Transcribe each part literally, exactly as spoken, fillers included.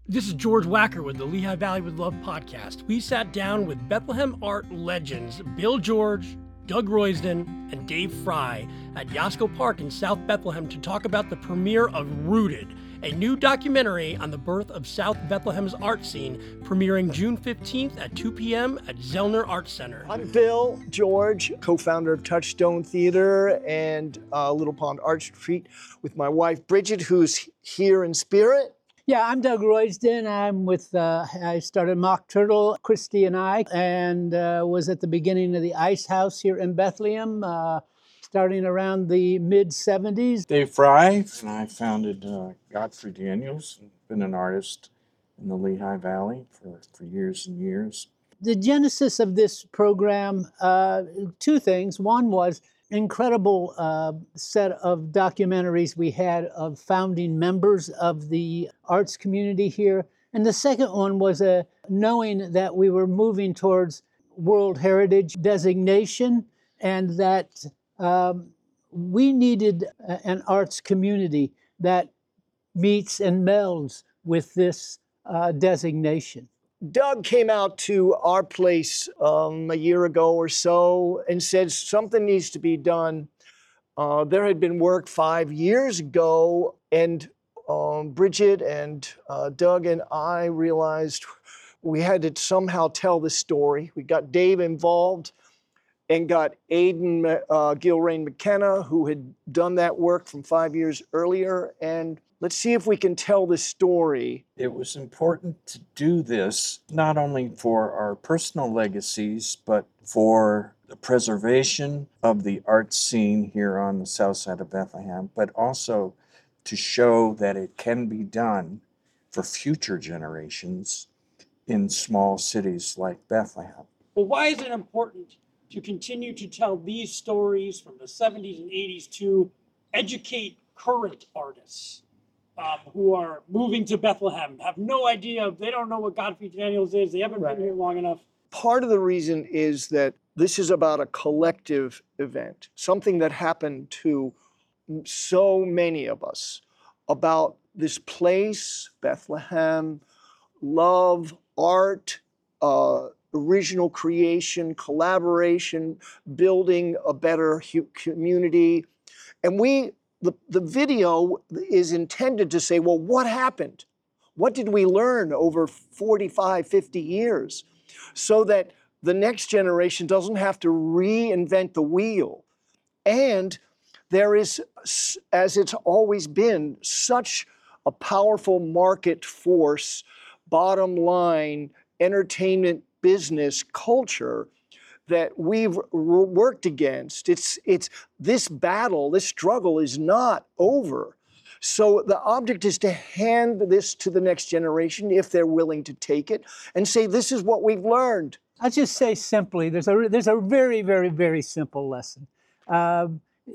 This is George Wacker with the Lehigh Valley with Love podcast. We sat down with Bethlehem art legends Bill George, Doug Roysden, and Dave Fry at Yasco Park in South Bethlehem to talk about the premiere of Rooted, a new documentary on the birth of South Bethlehem's art scene, premiering June fifteenth at two p.m. at Zellner Art Center. I'm Bill George, co-founder of Touchstone Theater and uh, Little Pond Art Street with my wife Bridget, who's here in spirit. Yeah, I'm Doug Roysden. I'm with, uh, I started Mock Turtle, Christy and I, and uh, was at the beginning of the Ice House here in Bethlehem, uh, starting around the mid seventies. Dave Fry, and I founded uh, Godfrey Daniels, been an artist in the Lehigh Valley for, for years and years. The genesis of this program, uh, two things. One was incredible uh, set of documentaries we had of founding members of the arts community here. And the second one was uh, knowing that we were moving towards World Heritage designation and that um, we needed an arts community that meets and melds with this uh, designation. Doug came out to our place um, a year ago or so and said something needs to be done. Uh, there had been work five years ago, and um, Bridget and uh, Doug and I realized we had to somehow tell the story. We got Dave involved and got Aidan uh, Gilrain McKenna, who had done that work from five years earlier, and let's see if we can tell the story. It was important to do this not only for our personal legacies, but for the preservation of the art scene here on the south side of Bethlehem, but also to show that it can be done for future generations in small cities like Bethlehem. Well, why is it important to continue to tell these stories from the seventies and eighties to educate current artists? Um, who are moving to Bethlehem, have no idea, they don't know what Godfrey Daniels is, they haven't Right. been here long enough. Part of the reason is that this is about a collective event, something that happened to so many of us, about this place, Bethlehem, love, art, uh, original creation, collaboration, building a better hu- community. And we The, the video is intended to say, well, what happened? What did we learn over forty-five, fifty years? So that the next generation doesn't have to reinvent the wheel. And there is, as it's always been, such a powerful market force, bottom line, entertainment business culture that we've worked against. It's, it's this battle, this struggle is not over. So the object is to hand this to the next generation, if they're willing to take it, and say, this is what we've learned. I'll just say simply, there's a, there's a very, very, very simple lesson. Uh,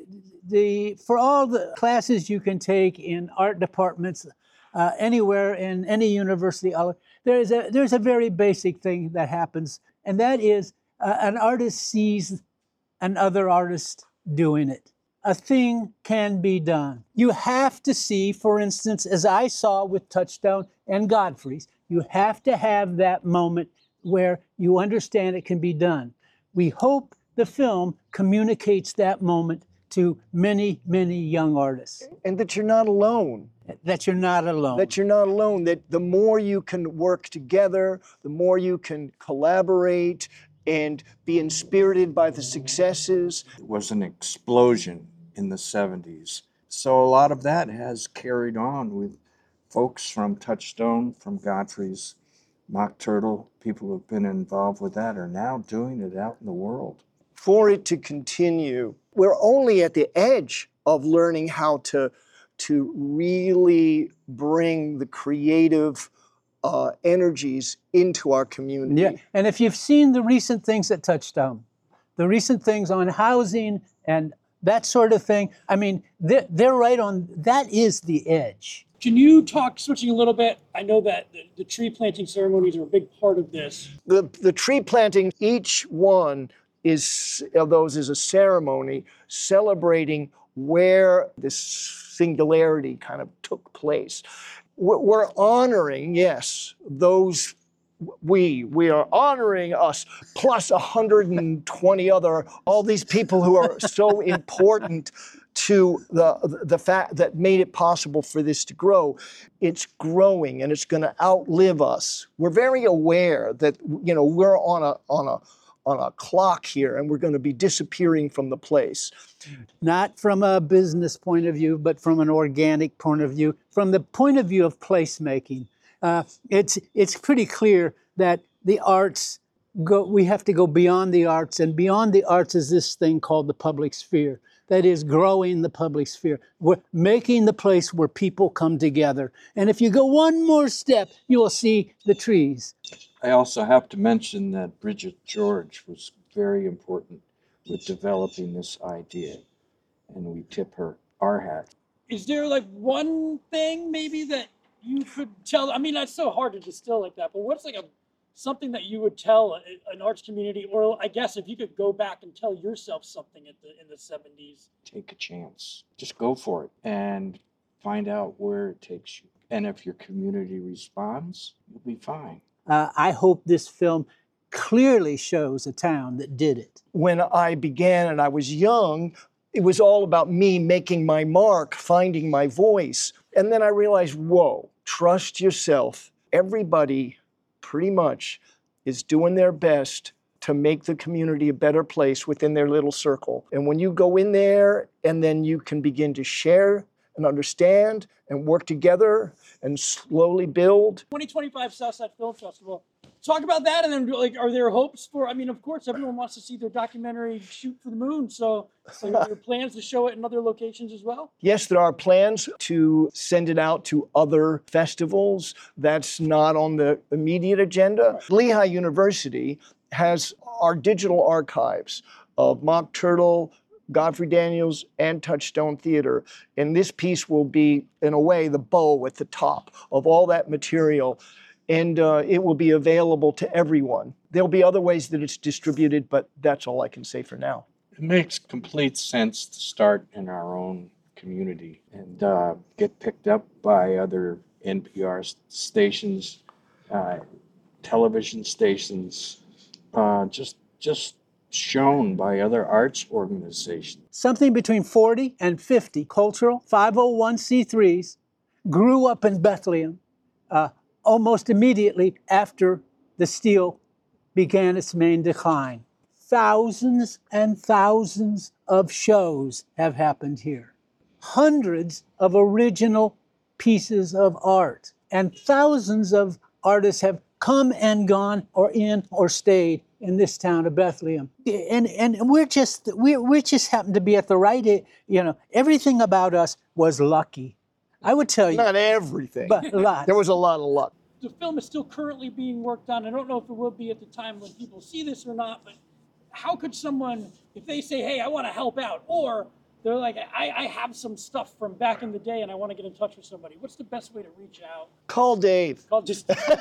the, for all the classes you can take in art departments, uh, anywhere in any university, there is a, there's a very basic thing that happens, and that is Uh, an artist sees another artist doing it. A thing can be done. You have to see, for instance, as I saw with Touchstone and Godfrey's, you have to have that moment where you understand it can be done. We hope the film communicates that moment to many, many young artists. And that you're not alone. That you're not alone. That you're not alone, that the more you can work together, the more you can collaborate, and be inspirited by the successes. It was an explosion in the seventies. So a lot of that has carried on with folks from Touchstone, from Godfrey's, Mock Turtle. People who have been involved with that are now doing it out in the world. For it to continue, we're only at the edge of learning how to, to really bring the creative Uh, energies into our community. Yeah, and if you've seen the recent things at Touchstone, the recent things on housing and that sort of thing, I mean, they're, they're right on, that is the edge. Can you talk, switching a little bit, I know that the, the tree planting ceremonies are a big part of this. The, the tree planting, each one is of those is a ceremony celebrating where this singularity kind of took place. we're we're honoring, yes, those we we are honoring us plus one hundred twenty other, all these people who are so important to the the fact that made it possible for this to grow. It's growing and it's going to outlive us. We're very aware that, you know, we're on a on a on a clock here and we're going to be disappearing from the place. Not from a business point of view, but from an organic point of view, from the point of view of placemaking. Uh, it's it's pretty clear that the arts go. We have to go beyond the arts, and beyond the arts is this thing called the public sphere. That is growing the public sphere. We're making the place where people come together. And if you go one more step, you will see the trees. I also have to mention that Bridget George was very important with developing this idea, and we tip her our hat. Is there like one thing maybe that you could tell? I mean, that's so hard to distill like that, but what's like a something that you would tell a, an arts community, or I guess if you could go back and tell yourself something at the, in the seventies? Take a chance. Just go for it and find out where it takes you. And if your community responds, you'll be fine. Uh, I hope this film clearly shows a town that did it. When I began and I was young, it was all about me making my mark, finding my voice. And then I realized, whoa, trust yourself. Everybody pretty much is doing their best to make the community a better place within their little circle. And when you go in there and then you can begin to share and understand and work together and slowly build. twenty twenty-five Southside Film Festival. Talk about that, and then like, are there hopes for? I mean, of course, everyone wants to see their documentary shoot for the moon. So, so are there plans to show it in other locations as well? Yes, there are plans to send it out to other festivals. That's not on the immediate agenda. Lehigh University has our digital archives of Mock Turtle, Godfrey Daniels, and Touchstone Theater. And this piece will be, in a way, the bow at the top of all that material. And uh, it will be available to everyone. There'll be other ways that it's distributed, but that's all I can say for now. It makes complete sense to start in our own community and uh, get picked up by other N P R stations, uh, television stations, uh, just just shown by other arts organizations. Something between forty and fifty cultural five oh one c threes grew up in Bethlehem uh, almost immediately after the steel began its main decline. Thousands and thousands of shows have happened here. Hundreds of original pieces of art. And thousands of artists have come and gone or in or stayed in this town of Bethlehem. And and we're just, we we just happened to be at the right, you know, everything about us was lucky. I would tell you. Not everything. But lots. There was a lot of luck. The film is still currently being worked on. I don't know if it will be at the time when people see this or not, but how could someone, if they say, hey, I want to help out, or they're like, I, I have some stuff from back in the day and I want to get in touch with somebody, what's the best way to reach out? Call Dave. Call just call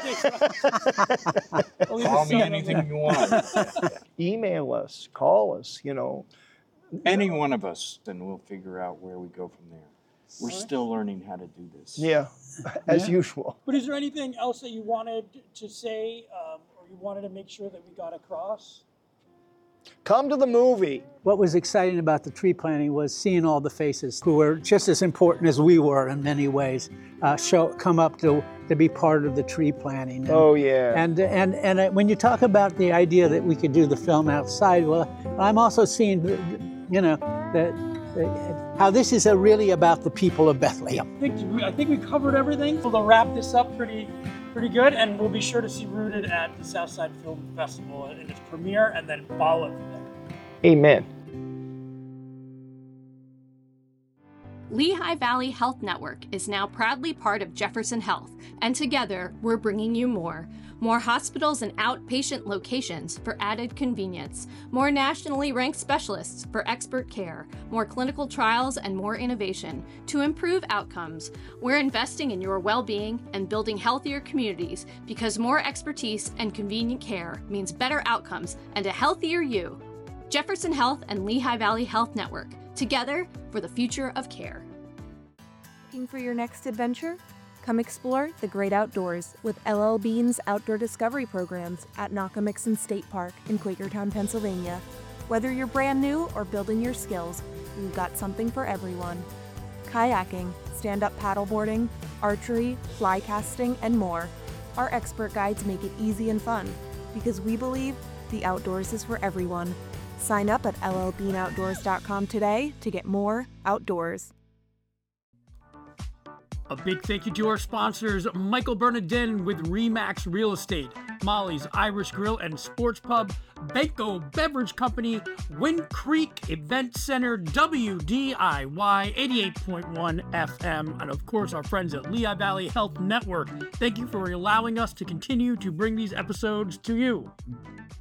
Dave. Call me anything you want. Email us, call us, you know. Any one of us, then we'll figure out where we go from there. We're still learning how to do this. Yeah, as Yeah. usual. But is there anything else that you wanted to say, um, or you wanted to make sure that we got across? Come to the movie. What was exciting about the tree planting was seeing all the faces who were just as important as we were in many ways, uh, show come up to to be part of the tree planting. And, Oh, yeah. And and and uh, when you talk about the idea that we could do the film outside, well, I'm also seeing, you know, that uh, how this is a really about the people of Bethlehem. I think we, I think we covered everything. We'll wrap this up pretty pretty good, and we'll be sure to see Rooted at the Southside Film Festival in its premiere, and then follow it from there. Amen. Lehigh Valley Health Network is now proudly part of Jefferson Health, and together we're bringing you more. More hospitals and outpatient locations for added convenience. More nationally ranked specialists for expert care. More clinical trials and more innovation to improve outcomes. We're investing in your well-being and building healthier communities because more expertise and convenient care means better outcomes and a healthier you. Jefferson Health and Lehigh Valley Health Network, together for the future of care. Looking for your next adventure? Come explore the great outdoors with L L Bean's outdoor discovery programs at Knockemixon State Park in Quakertown, Pennsylvania. Whether you're brand new or building your skills, we've got something for everyone. Kayaking, stand-up paddleboarding, archery, fly casting, and more. Our expert guides make it easy and fun because we believe the outdoors is for everyone. Sign up at L L bean outdoors dot com today to get more outdoors. A big thank you to our sponsors, Michael Bernardin with Remax Real Estate, Molly's Irish Grill and Sports Pub, Benko Beverage Company, Wind Creek Event Center, W D I Y eighty-eight point one F M, and of course our friends at Lehigh Valley Health Network. Thank you for allowing us to continue to bring these episodes to you.